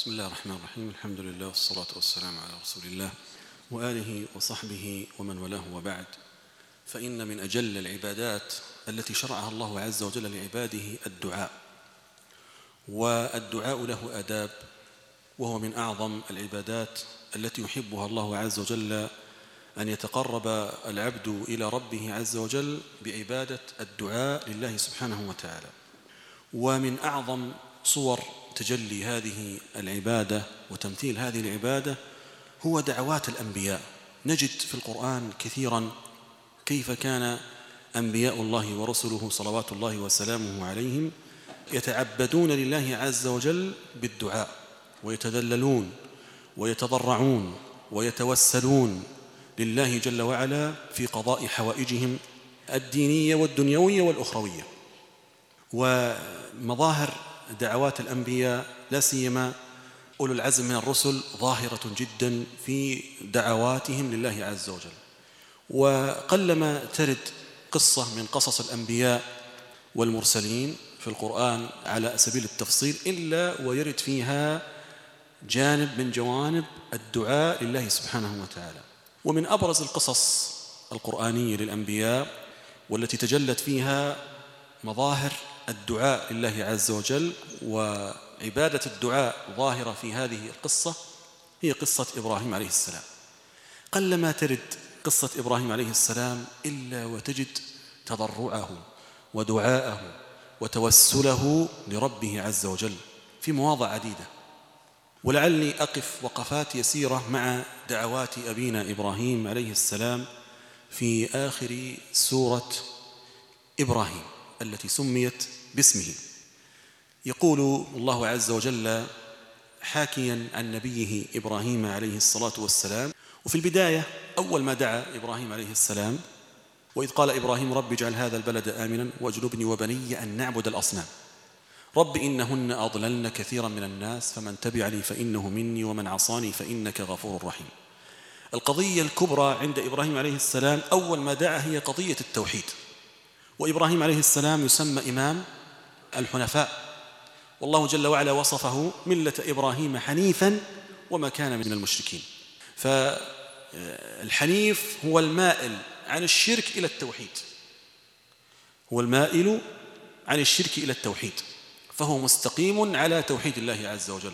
بسم الله الرحمن الرحيم. الحمد لله والصلاة والسلام على رسول الله وآله وصحبه ومن والاه، وبعد. فإن من أجل العبادات التي شرعها الله عز وجل لعباده الدعاء، والدعاء له آداب، وهو من أعظم العبادات التي يحبها الله عز وجل أن يتقرب العبد إلى ربه عز وجل بعبادة الدعاء لله سبحانه وتعالى. ومن أعظم صور تجلي هذه العبادة وتمثيل هذه العبادة هو دعوات الأنبياء. نجد في القرآن كثيرا كيف كان أنبياء الله ورسله صلوات الله وسلامه عليهم يتعبدون لله عز وجل بالدعاء، ويتذللون ويتضرعون ويتوسلون لله جل وعلا في قضاء حوائجهم الدينية والدنيوية والأخروية. ومظاهر دعوات الأنبياء لا سيما أولو العزم من الرسل ظاهرة جدا في دعواتهم لله عز وجل. وقلما ترد قصة من قصص الأنبياء والمرسلين في القرآن على سبيل التفصيل إلا ويرد فيها جانب من جوانب الدعاء لله سبحانه وتعالى. ومن أبرز القصص القرآنية للأنبياء والتي تجلت فيها مظاهر الدعاء لله عز وجل وعبادة الدعاء ظاهرة في هذه القصة هي قصة إبراهيم عليه السلام. قلما ترد قصة إبراهيم عليه السلام إلا وتجد تضرعه ودعاءه وتوسله لربه عز وجل في مواضع عديدة. ولعلي أقف وقفات يسيرة مع دعوات أبينا إبراهيم عليه السلام في آخر سورة إبراهيم التي سميت باسمه. يقول الله عز وجل حاكيا عن نبيه إبراهيم عليه الصلاة والسلام، وفي البداية أول ما دعا إبراهيم عليه السلام: وإذ قال إبراهيم رب اجعل هذا البلد آمنا واجنبني وبني أن نعبد الأصنام رب إنهن أضللن كثيرا من الناس فمن تبعني فإنه مني ومن عصاني فإنك غفور رحيم. القضية الكبرى عند إبراهيم عليه السلام أول ما دعا هي قضية التوحيد. وإبراهيم عليه السلام يسمى إمام الحنفاء، والله جل وعلا وصفه ملة إبراهيم حنيفا وما كان من المشركين. فالحنيف هو المائل عن الشرك إلى التوحيد، هو المائل عن الشرك إلى التوحيد، فهو مستقيم على توحيد الله عز وجل.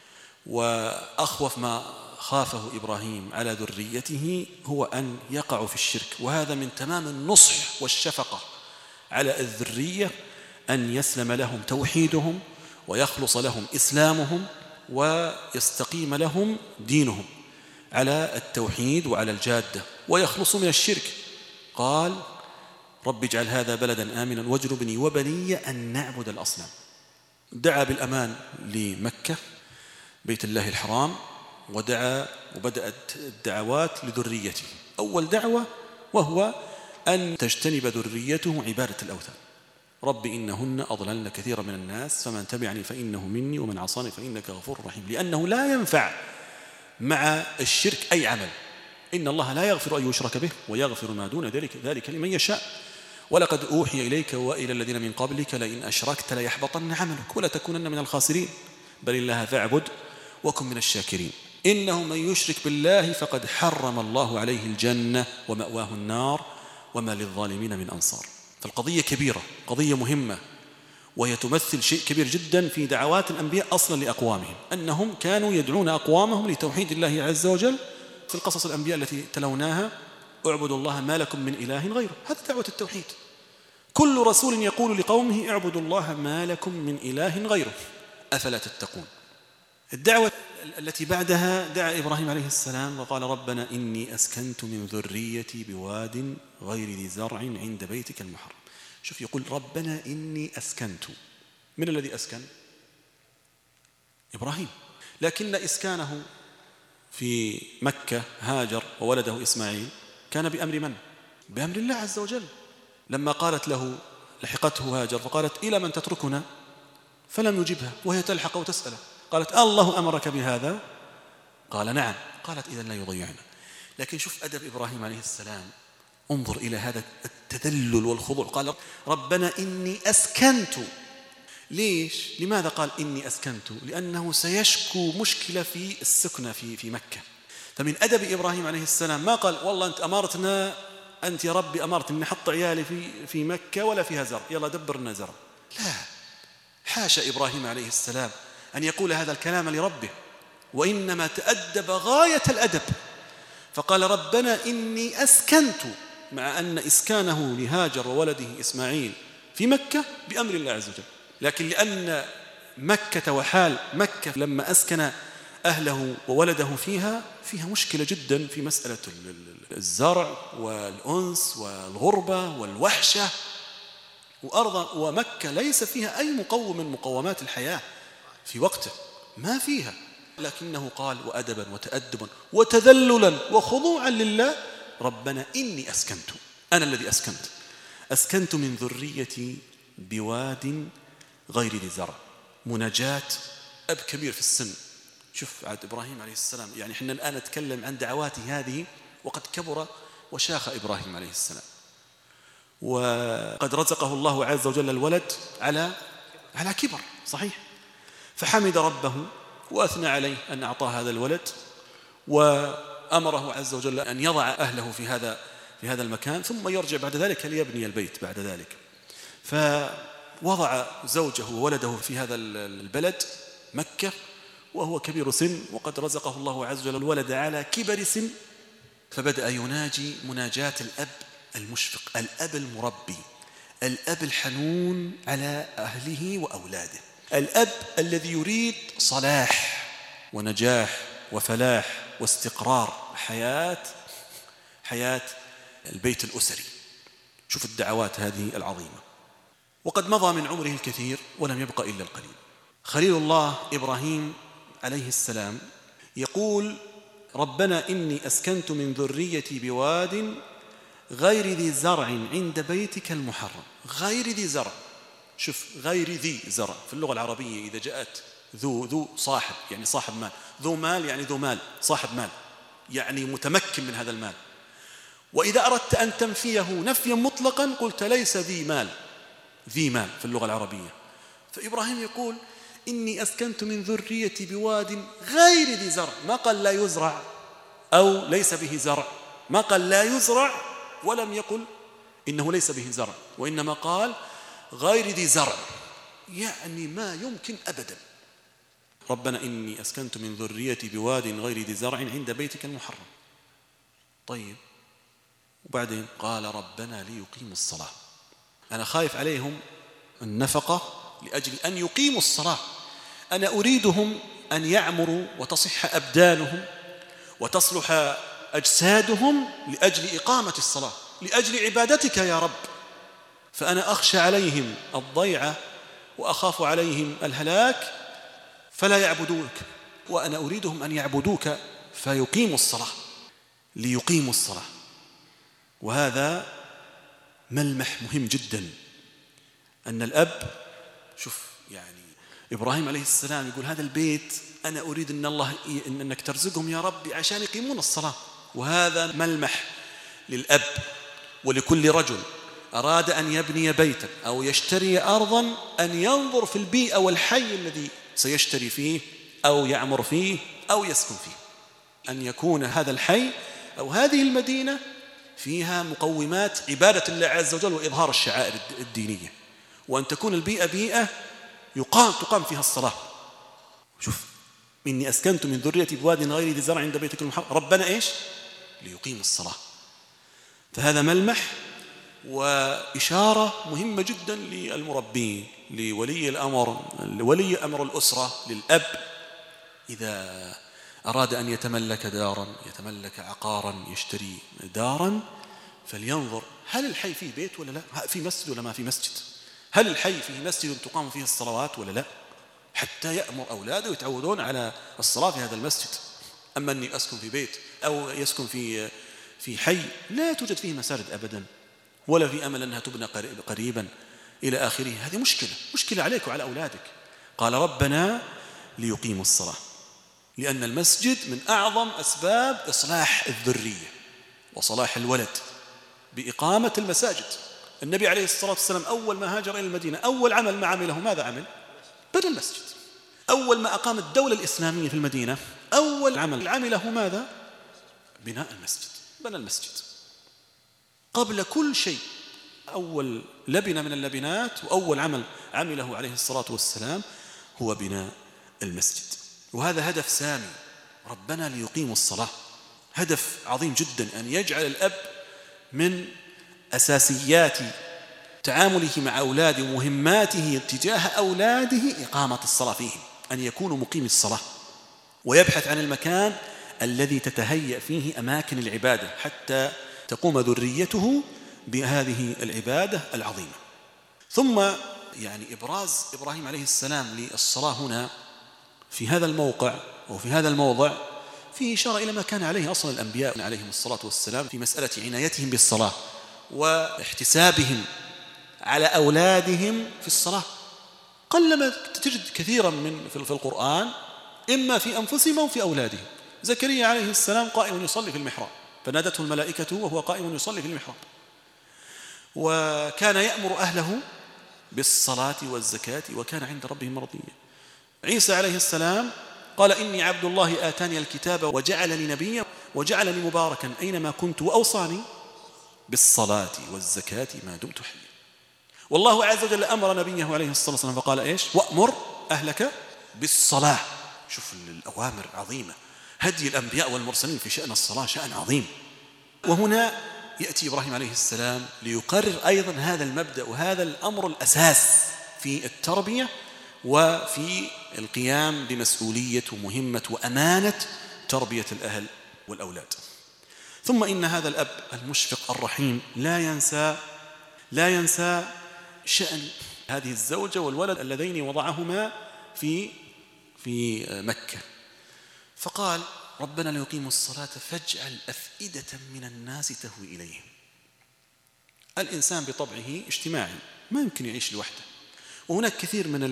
وأخوف ما خافه إبراهيم على ذريته هو أن يقعوا في الشرك، وهذا من تمام النصح والشفقة على الذرية أن يسلم لهم توحيدهم ويخلص لهم إسلامهم ويستقيم لهم دينهم على التوحيد وعلى الجادة ويخلصوا من الشرك. قال رب اجعل هذا بلدا آمنا واجنبني وبني أن نعبد الأصنام. دعا بالأمان لمكة بيت الله الحرام، ودعا وبدأت الدعوات لذريته. أول دعوة وهو أن تجتنب ذريته عبادة الأوثان. رب إنهن أضللن كثيرا من الناس فمن تبعني فإنه مني ومن عصاني فإنك غفور رحيم. لأنه لا ينفع مع الشرك أي عمل. إن الله لا يغفر أن يشرك به ويغفر ما دون ذلك لمن يشاء. ولقد أوحي إليك وإلى الذين من قبلك لئن أشركت ليحبطن عملك ولتكونن من الخاسرين بل الله فاعبد وكن من الشاكرين. إنه من يشرك بالله فقد حرم الله عليه الجنة ومأواه النار وما للظالمين من أنصار. فالقضية كبيرة، قضية مهمة، وهي تمثل شيء كبير جدا في دعوات الأنبياء أصلا لأقوامهم، أنهم كانوا يدعون أقوامهم لتوحيد الله عز وجل. في القصص الأنبياء التي تلوناها اعبدوا الله ما لكم من إله غيره، هذا دعوة التوحيد. كل رسول يقول لقومه اعبدوا الله ما لكم من إله غيره أفلا تتقون. الدعوة التي بعدها دعا إبراهيم عليه السلام وقال ربنا إني أسكنت من ذريتي بواد غير ذي زرع عند بيتك المحرم. شوف، يقول ربنا إني أسكنت. من الذي أسكن؟ إبراهيم. لكن إسكانه في مكة هاجر وولده إسماعيل كان بأمر من؟ بأمر الله عز وجل. لما قالت له لحقته هاجر فقالت إلى من تتركنا؟ فلم يجبها وهي تلحق وتسأله. قالت الله أمرك بهذا؟ قال نعم. قالت إذن لا يضيعنا. لكن شوف أدب إبراهيم عليه السلام، انظر إلى هذا التذلل والخضوع. قال ربنا إني أسكنت. ليش؟ لماذا قال إني أسكنت؟ لأنه سيشكو مشكلة في السكنة في مكة. فمن أدب إبراهيم عليه السلام ما قال والله أنت أمرتنا، أنت يا ربي أمرتني أن أحط عيالي في مكة ولا فيها زرع، يلا دبر لنا زرع. لا، حاشا إبراهيم عليه السلام أن يقول هذا الكلام لربه، وإنما تأدب غاية الأدب فقال ربنا إني أسكنت، مع أن إسكانه لهاجر وولده إسماعيل في مكة بأمر الله عز وجل، لكن لأن مكة وحال مكة لما أسكن أهله وولده فيها مشكلة جدا في مسألة الزرع والأنس والغربة والوحشة، ومكة ليس فيها أي مقوم من مقومات الحياة في وقته، ما فيها. لكنه قال وأدبا وتأدبا وتذللا وخضوعا لله ربنا إني أسكنت، أنا الذي أسكنت من ذريتي بواد غير ذي زرع. مناجاة أب كبير في السن. شوف عاد إبراهيم عليه السلام، يعني إحنا الآن نتكلم عن دعواته هذه وقد كبر وشاخ إبراهيم عليه السلام، وقد رزقه الله عز وجل الولد على كبر صحيح، فحمد ربه وأثنى عليه أن أعطاه هذا الولد، وأمره عز وجل أن يضع أهله في هذا المكان ثم يرجع بعد ذلك ليبني البيت بعد ذلك. فوضع زوجه وولده في هذا البلد مكة وهو كبير سن، وقد رزقه الله عز وجل الولد على كبر سن، فبدأ يناجي مناجاة الأب المشفق، الأب المربي، الأب الحنون على أهله وأولاده، الأب الذي يريد صلاح ونجاح وفلاح واستقرار حياة البيت الأسري. شوف الدعوات هذه العظيمة. وقد مضى من عمره الكثير ولم يبق إلا القليل. خليل الله إبراهيم عليه السلام يقول ربنا إني أسكنت من ذريتي بواد غير ذي زرع عند بيتك المحرم. غير ذي زرع، شوف غير ذي زرع في اللغة العربية إذا جاءت ذو صاحب يعني صاحب مال، ذو مال يعني ذو مال صاحب مال يعني متمكن من هذا المال، وإذا أردت أن تنفيه نفيا مطلقا قلت ليس ذي مال في اللغة العربية. فإبراهيم يقول إني أسكنت من ذريتي بواد غير ذي زرع، ما قال لا يزرع أو ليس به زرع، ما قال لا يزرع ولم يقل إنه ليس به زرع، وإنما قال غير ذي زرع، يعني ما يمكن أبدا. ربنا إني أسكنت من ذريتي بواد غير ذي زرع عند بيتك المحرم. طيب وبعدين قال ربنا ليقيموا الصلاة، أنا خايف عليهم النفقة لأجل أن يقيموا الصلاة، أنا أريدهم أن يعمروا وتصح أبدانهم وتصلح أجسادهم لأجل إقامة الصلاة، لأجل عبادتك يا رب، فأنا أخشى عليهم الضيعة وأخاف عليهم الهلاك فلا يعبدوك، وأنا أريدهم أن يعبدوك فيقيموا الصلاة، ليقيموا الصلاة. وهذا ملمح مهم جدا، أن الأب شوف يعني إبراهيم عليه السلام يقول هذا البيت أنا أريد أنك ترزقهم يا ربي عشان يقيمون الصلاة. وهذا ملمح للأب ولكل رجل أراد أن يبني بيتا أو يشتري أرضا أن ينظر في البيئة والحي الذي سيشتري فيه أو يعمر فيه أو يسكن فيه، أن يكون هذا الحي أو هذه المدينة فيها مقومات عبادة الله عز وجل وإظهار الشعائر الدينية، وأن تكون البيئة بيئة تقام فيها الصلاة. شوف إني أسكنت من ذريتي بواد غير ذي زرع عند بيتك المحرم ربنا إيش؟ ليقيم الصلاة. فهذا ملمح وإشارة مهمة جدا للمربين، لولي أمر الأسرة، للأب إذا أراد أن يتملك دارا، يتملك عقارا، يشتري دارا، فلينظر هل الحي فيه بيت ولا لا، في مسجد ولا ما في مسجد، هل الحي فيه مسجد تقام فيه الصلوات ولا لا، حتى يأمر أولاده يتعودون على الصلاة في هذا المسجد. أما أني أسكن في بيت أو يسكن في حي لا توجد فيه مساجد أبدا ولا في أمل أنها تبنى قريبا إلى آخره، هذه مشكلة عليك وعلى أولادك. قال ربنا ليقيموا الصلاة، لأن المسجد من أعظم أسباب إصلاح الذرية وصلاح الولد بإقامة المساجد. النبي عليه الصلاة والسلام أول ما هاجر إلى المدينة أول عمل ما عمله ماذا عمل؟ بنى المسجد. أول ما أقام الدولة الإسلامية في المدينة أول عمل عمله ماذا؟ بناء المسجد. بنى المسجد قبل كل شيء. أول لبنة من اللبنات وأول عمل عمله عليه الصلاة والسلام هو بناء المسجد. وهذا هدف سامي، ربنا ليقيموا الصلاة، هدف عظيم جدا أن يجعل الأب من أساسيات تعامله مع أولاده ومهماته تجاه أولاده إقامة الصلاة فيهم، أن يكونوا مقيم الصلاة، ويبحث عن المكان الذي تتهيأ فيه أماكن العبادة حتى تقوم ذريته بهذه العبادة العظيمة. ثم يعني إبراز إبراهيم عليه السلام للصلاة هنا في هذا الموقع وفي هذا الموضع فيه إشارة إلى ما كان عليه أصل الأنبياء عليهم الصلاة والسلام في مسألة عنايتهم بالصلاة واحتسابهم على أولادهم في الصلاة. قلما تجد كثيرا في القرآن إما في أنفسهم أو في أولادهم. زكريا عليه السلام قائم يصلي في المحراب فنادته الملائكة وهو قائم يصلي في المحراب، وكان يأمر أهله بالصلاة والزكاة وكان عند ربه مرضيا. عيسى عليه السلام قال إني عبد الله آتاني الكتاب وجعلني نبيا وجعلني مباركا أينما كنت وأوصاني بالصلاة والزكاة ما دمت حيا. والله عز وجل أمر نبيه عليه الصلاة والسلام فقال إيش؟ وأمر أهلك بالصلاة. شوف الأوامر عظيمة، هدي الأنبياء والمرسلين في شأن الصلاة شأن عظيم. وهنا يأتي إبراهيم عليه السلام ليقرر أيضا هذا المبدأ وهذا الأمر الأساس في التربية وفي القيام بمسؤولية ومهمة وأمانة تربية الأهل والأولاد. ثم إن هذا الأب المشفق الرحيم لا ينسى شأن هذه الزوجة والولد اللذين وضعهما في مكة، فقال ربنا ليقيموا الصلاة فاجعل أفئدة من الناس تهوي إليهم. الإنسان بطبعه اجتماعي ما يمكن يعيش لوحده، وهناك كثير من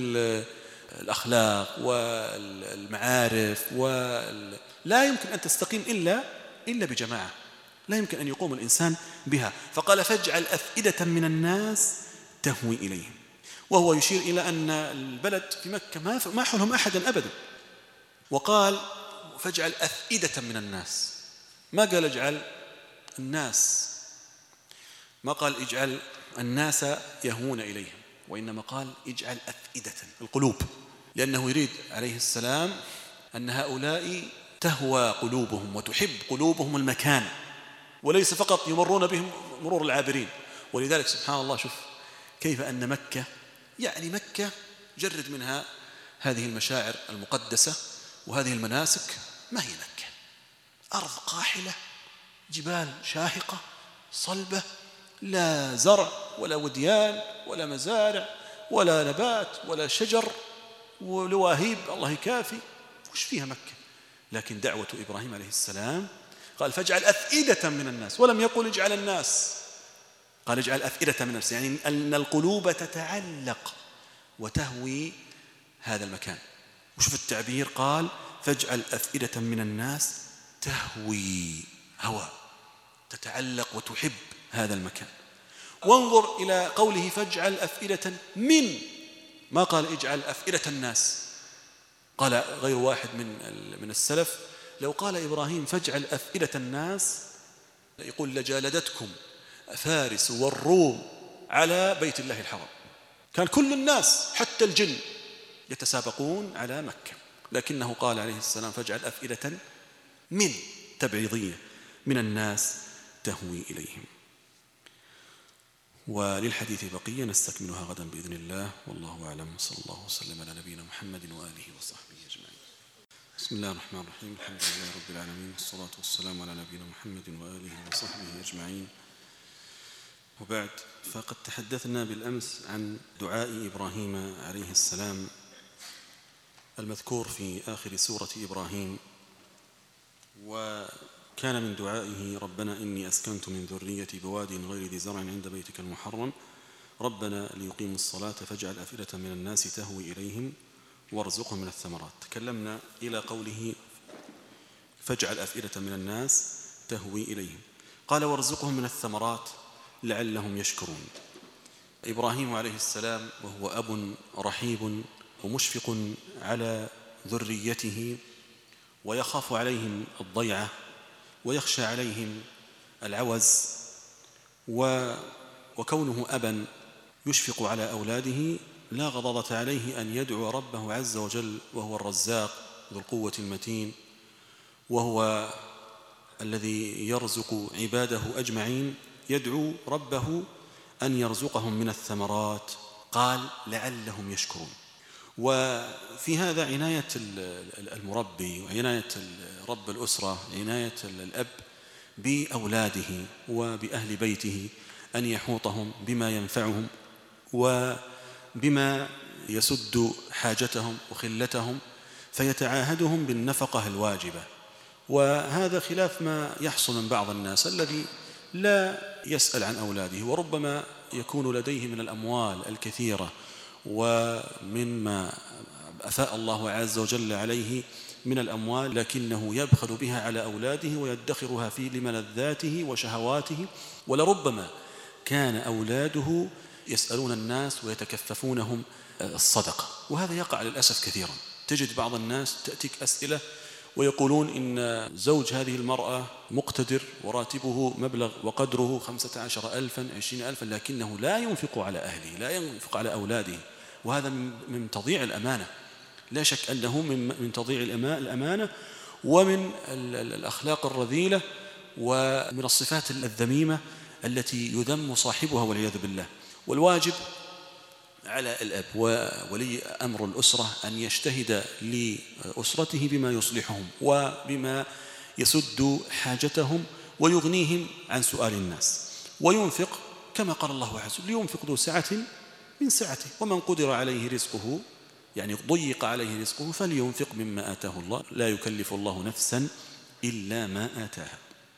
الأخلاق والمعارف لا يمكن أن تستقيم إلا بجماعة، لا يمكن أن يقوم الإنسان بها. فقال فاجعل أفئدة من الناس تهوي إليهم، وهو يشير إلى أن البلد في مكة ما حولهم أحدا أبدا. وقال فاجعل أفئدة من الناس، ما قال اجعل الناس، ما قال اجعل الناس يهون إليهم، وإنما قال اجعل أفئدة القلوب، لأنه يريد عليه السلام أن هؤلاء تهوى قلوبهم وتحب قلوبهم المكان، وليس فقط يمرون بهم مرور العابرين. ولذلك سبحان الله شوف كيف أن مكة، يعني مكة جرد منها هذه المشاعر المقدسة وهذه المناسك، ما هي مكة؟ أرض قاحلة، جبال شاهقة صلبة، لا زرع ولا وديان ولا مزارع ولا نبات ولا شجر ولواهيب الله كافي، وش فيها مكة؟ لكن دعوة إبراهيم عليه السلام قال فاجعل أفئدة من الناس، ولم يقل اجعل الناس، قال اجعل أفئدة من الناس، يعني أن القلوب تتعلق وتهوي هذا المكان. وشوف التعبير قال فاجعل أفئدة من الناس تهوي، هوى تتعلق وتحب هذا المكان. وانظر إلى قوله فاجعل أفئدة من، ما قال اجعل أفئدة الناس. قال غير واحد من السلف لو قال إبراهيم فاجعل أفئدة الناس يقول لجالدتكم فارس والروم على بيت الله الحرام، كان كل الناس حتى الجن يتسابقون على مكة، لكنه قال عليه السلام فاجعل أفئدة من تبعيضية من الناس تهوي إليهم. وللحديث بقية نستكملها غدا بإذن الله، والله أعلم. صلى الله وسلم على نبينا محمد وآله وصحبه أجمعين. بسم الله الرحمن الرحيم، الحمد لله رب العالمين، والصلاة والسلام على نبينا محمد وآله وصحبه أجمعين. وبعد، فقد تحدثنا بالأمس عن دعاء إبراهيم عليه السلام المذكور في آخر سورة إبراهيم، وكان من دعائه ربنا إني أسكنت من ذريتي بواد غير ذي زرع عند بيتك المحرم ربنا ليقيموا الصلاة فاجعل أفئدة من الناس تهوي إليهم وارزقهم من الثمرات. تكلمنا إلى قوله فاجعل أفئدة من الناس تهوي إليهم، قال وارزقهم من الثمرات لعلهم يشكرون. إبراهيم عليه السلام وهو أب رحيب ومشفق على ذريته ويخاف عليهم الضيعة ويخشى عليهم العوز، وكونه أبا يشفق على أولاده لا غضاضة عليه أن يدعو ربه عز وجل، وهو الرزاق ذو القوة المتين، وهو الذي يرزق عباده أجمعين، يدعو ربه أن يرزقهم من الثمرات. قال لعلهم يشكرون. وفي هذا عناية المربي وعناية رب الأسرة، عناية الأب بأولاده وبأهل بيته، أن يحوطهم بما ينفعهم وبما يسد حاجتهم وخلتهم، فيتعاهدهم بالنفقة الواجبة. وهذا خلاف ما يحصل من بعض الناس الذي لا يسأل عن أولاده، وربما يكون لديه من الأموال الكثيرة ومما أفاء الله عز وجل عليه من الأموال، لكنه يبخل بها على أولاده ويدخرها في لملذاته وشهواته. ولربما كان أولاده يسألون الناس ويتكففونهم الصدقة، وهذا يقع للأسف كثيرا. تجد بعض الناس تأتيك أسئلة ويقولون إن زوج هذه المرأة مقتدر وراتبه مبلغ وقدره 15,000 20,000، لكنه لا ينفق على أهله، لا ينفق على أولاده، وهذا من تضييع الأمانة. لا شك أنه من تضييع الأمانة ومن الأخلاق الرذيلة ومن الصفات الذميمة التي يذم صاحبها والعياذ بالله. والواجب على الأب وولي أمر الأسرة أن يجتهد لأسرته بما يصلحهم وبما يسد حاجتهم ويغنيهم عن سؤال الناس، وينفق كما قال الله عز وجل: لينفق ذو سعة من سعته ومن قدر عليه رزقه، يعني ضيق عليه رزقه، فلينفق مما آتاه الله، لا يكلف الله نفسا إلا ما آتاها.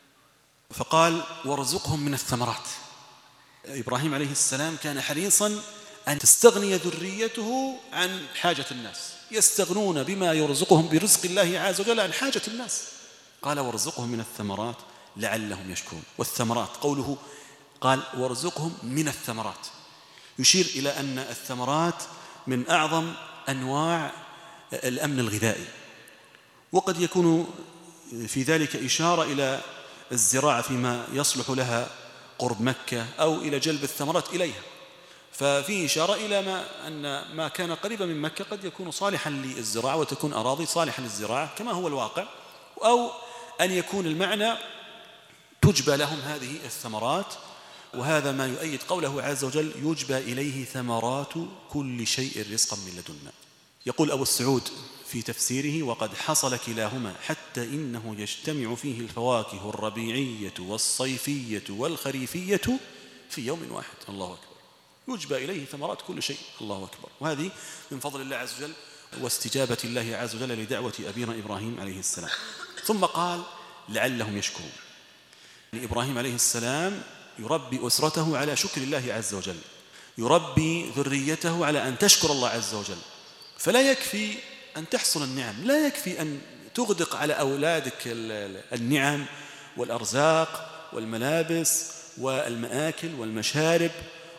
فقال: وارزقهم من الثمرات. إبراهيم عليه السلام كان حريصا أن تستغني ذريته عن حاجة الناس، يستغنون بما يرزقهم برزق الله عز وجل عن حاجة الناس. قال: وارزقهم من الثمرات لعلهم يشكرون. والثمرات قوله قال: وارزقهم من الثمرات، يشير إلى أن الثمرات من أعظم أنواع الأمن الغذائي، وقد يكون في ذلك إشارة إلى الزراعة فيما يصلح لها قرب مكة، أو إلى جلب الثمرات إليها. ففيه إشارة إلى أن ما كان قريبا من مكة قد يكون صالحا للزراعة وتكون أراضي صالحة للزراعة كما هو الواقع، أو أن يكون المعنى تجبى لهم هذه الثمرات. وهذا ما يؤيد قوله عز وجل: يجبى إليه ثمرات كل شيء رزقا من لدنا. يقول أبو السعود في تفسيره: وقد حصل كلاهما حتى إنه يجتمع فيه الفواكه الربيعية والصيفية والخريفية في يوم واحد. الله أكبر. يجبى إليه ثمرات كل شيء. الله أكبر. وهذه من فضل الله عز وجل واستجابة الله عز وجل لدعوة أبينا إبراهيم عليه السلام. ثم قال: لعلهم يشكرون. إبراهيم عليه السلام يربي أسرته على شكر الله عز وجل، يربي ذريته على أن تشكر الله عز وجل. فلا يكفي أن تحصل النعم، لا يكفي أن تغدق على أولادك النعم والأرزاق والملابس والمآكل والمشارب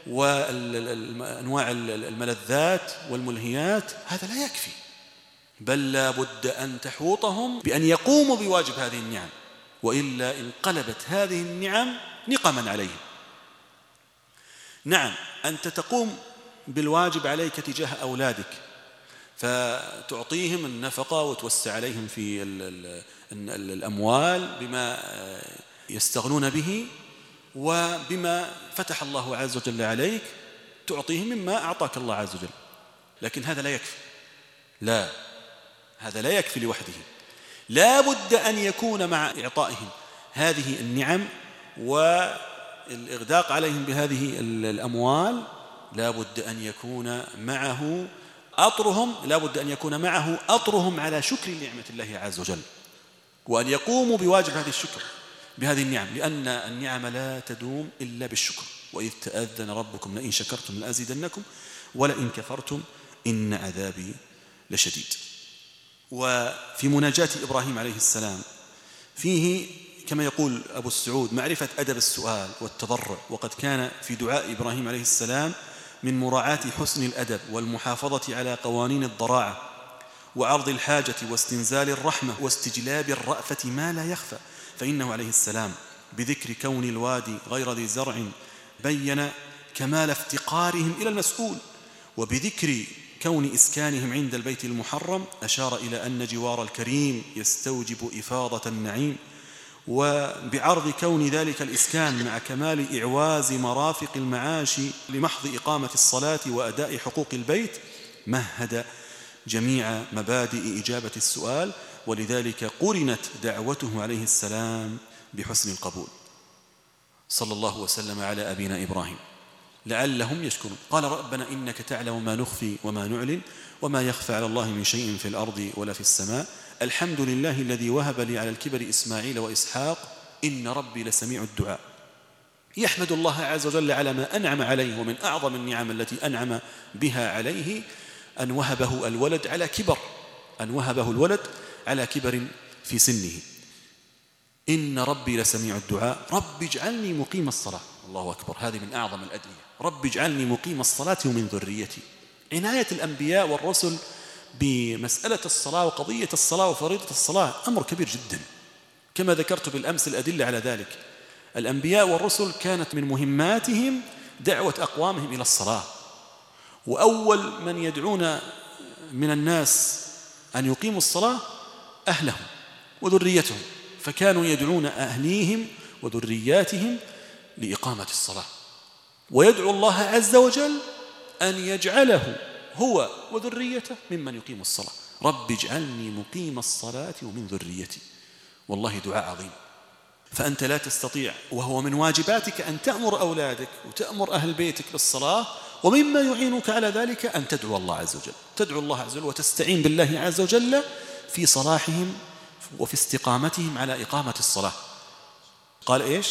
وأنواع الملذات والملهيات، هذا لا يكفي، بل لا بد أن تحوطهم بأن يقوموا بواجب هذه النعم، وإلا انقلبت هذه النعم نقما عليهم. نعم، أنت تقوم بالواجب عليك تجاه أولادك، فتعطيهم النفقة وتوسع عليهم في الأموال بما يستغنون به، وبما فتح الله عز وجل عليك تعطيهم مما أعطاك الله عز وجل. لكن هذا لا يكفي، لا، هذا لا يكفي لوحده، لا بد أن يكون مع إعطائهم هذه النعم والإغداق عليهم بهذه الأموال، لا بد أن يكون معه أطرهم، لا بد أن يكون معه أطرهم على شكر نعمة الله عز وجل، وأن يقوموا بواجب هذه الشكر بهذه النعم، لأن النعم لا تدوم إلا بالشكر. وإذ تأذن ربكم لئن شكرتم لأزيدنكم ولئن كفرتم إن عذابي لشديد. وفي مناجاة إبراهيم عليه السلام فيه كما يقول أبو السعود معرفة أدب السؤال والتضرع، وقد كان في دعاء إبراهيم عليه السلام من مراعاة حسن الأدب والمحافظة على قوانين الضراعة وعرض الحاجة واستنزال الرحمة واستجلاب الرأفة ما لا يخفى، فإنه عليه السلام بذكر كون الوادي غير ذي زرع بين كمال افتقارهم إلى المسؤول، وبذكر كون إسكانهم عند البيت المحرم أشار إلى أن جوار الكريم يستوجب إفاضة النعيم، وبعرض كون ذلك الإسكان مع كمال إعواز مرافق المعاش لمحض إقامة الصلاة وأداء حقوق البيت مهد جميع مبادئ إجابة السؤال، ولذلك قرنت دعوته عليه السلام بحسن القبول. صلى الله وسلم على أبينا إبراهيم لعلهم يشكرون. قال ربنا إنك تعلم ما نخفي وما نعلن وما يخفى على الله من شيء في الأرض ولا في السماء، الحمد لله الذي وهب لي على الكبر إسماعيل وإسحاق إن ربي لسميع الدعاء. يحمد الله عز وجل على ما أنعم عليه، ومن أعظم النعم التي أنعم بها عليه أن وهبه الولد على كبر، أن وهبه الولد على كبر في سنه. إن ربي لسميع الدعاء رب اجعلني مقيم الصلاة. الله أكبر، هذه من أعظم الأدعية، رب اجعلني مقيم الصلاة ومن ذريتي. عناية الأنبياء والرسل بمسألة الصلاة وقضية الصلاة وفريضة الصلاة أمر كبير جدا، كما ذكرت بالأمس الأدلة على ذلك. الأنبياء والرسل كانت من مهماتهم دعوة أقوامهم إلى الصلاة، وأول من يدعون من الناس أن يقيموا الصلاة أهلهم وذريتهم، فكانوا يدعون أهليهم وذرياتهم لإقامة الصلاة، ويدعو الله عز وجل أن يجعله هو وذريته ممن يقيم الصلاة. رب اجعلني مقيم الصلاة ومن ذريتي. والله دعاء عظيم، فأنت لا تستطيع، وهو من واجباتك أن تأمر أولادك وتأمر أهل بيتك بالصلاة، ومما يعينك على ذلك أن تدعو الله عز وجل، تدعو الله عز وجل وتستعين بالله عز وجل في صلاحهم وفي استقامتهم على إقامة الصلاة. قال إيش؟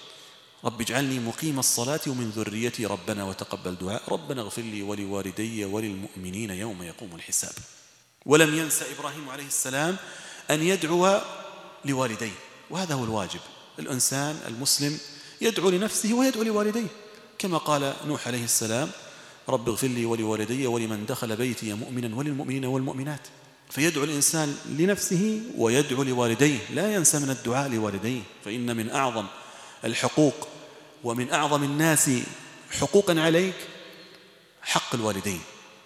رب اجعلني مقيم الصلاة ومن ذريتي ربنا وتقبل دعاء ربنا اغفر لي ولوالدي وللمؤمنين يوم يقوم الحساب. ولم ينسى إبراهيم عليه السلام أن يدعو لوالديه، وهذا هو الواجب. الإنسان المسلم يدعو لنفسه ويدعو لوالديه، كما قال نوح عليه السلام رب اغفر لي ولوالدي ولمن دخل بيتي مؤمنا وللمؤمنين والمؤمنات. فيدعو الإنسان لنفسه ويدعو لوالديه، لا ينسى من الدعاء لوالديه، فإن من أعظم الحقوق ومن أعظم الناس حقوقا عليك حق الوالدين،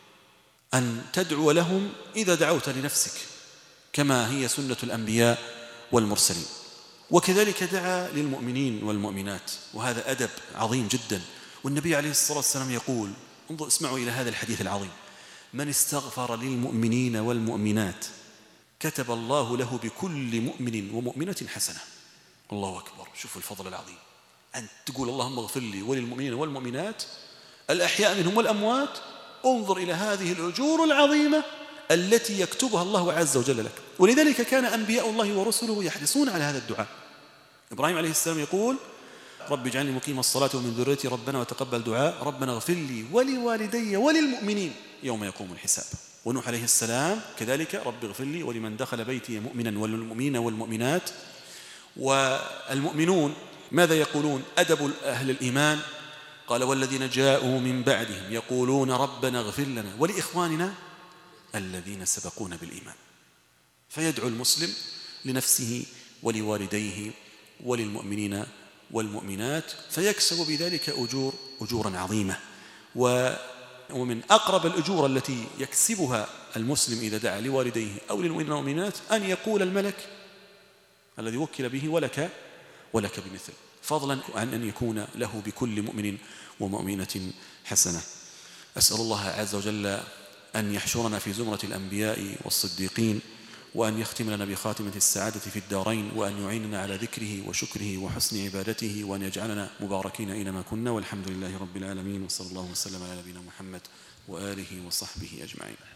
أن تدعو لهم إذا دعوت لنفسك، كما هي سنة الأنبياء والمرسلين. وكذلك دعا للمؤمنين والمؤمنات، وهذا أدب عظيم جدا. والنبي عليه الصلاة والسلام يقول، انظروا اسمعوا إلى هذا الحديث العظيم: من استغفر للمؤمنين والمؤمنات كتب الله له بكل مؤمن ومؤمنة حسنة. الله أكبر، شوفوا الفضل العظيم، أن تقول اللهم اغفر لي وللمؤمنين والمؤمنات الأحياء منهم والأموات. انظر إلى هذه الأجور العظيمة التي يكتبها الله عز وجل لك. ولذلك كان أنبياء الله ورسله يحرصون على هذا الدعاء. إبراهيم عليه السلام يقول رب اجعلني مقيم الصلاة ومن ذريتي ربنا وتقبل دعاء ربنا اغفر لي ولوالدي وللمؤمنين يوم يقوم الحساب. ونوح عليه السلام كذلك رب اغفر لي ولمن دخل بيتي مؤمنا وللمؤمنين والمؤمنات. والمؤمنون ماذا يقولون؟ أدب أهل الإيمان، قال والذين جاءوا من بعدهم يقولون ربنا اغفر لنا ولإخواننا الذين سبقونا بالإيمان. فيدعو المسلم لنفسه ولوالديه وللمؤمنين والمؤمنات، فيكسب بذلك أجورا عظيمة. ومن أقرب الأجور التي يكسبها المسلم إذا دعا لوالديه أو للمؤمنين والمؤمنات أن يقول الملك الذي وكل به ولك بمثل، فضلا عن أن يكون له بكل مؤمن ومؤمنة حسنة. أسأل الله عز وجل أن يحشرنا في زمرة الأنبياء والصديقين، وأن يختم لنا بخاتمة السعادة في الدارين، وأن يعيننا على ذكره وشكره وحسن عبادته، وأن يجعلنا مباركين أينما كنا. والحمد لله رب العالمين، وصلى الله وسلم على نبينا محمد وآله وصحبه أجمعين.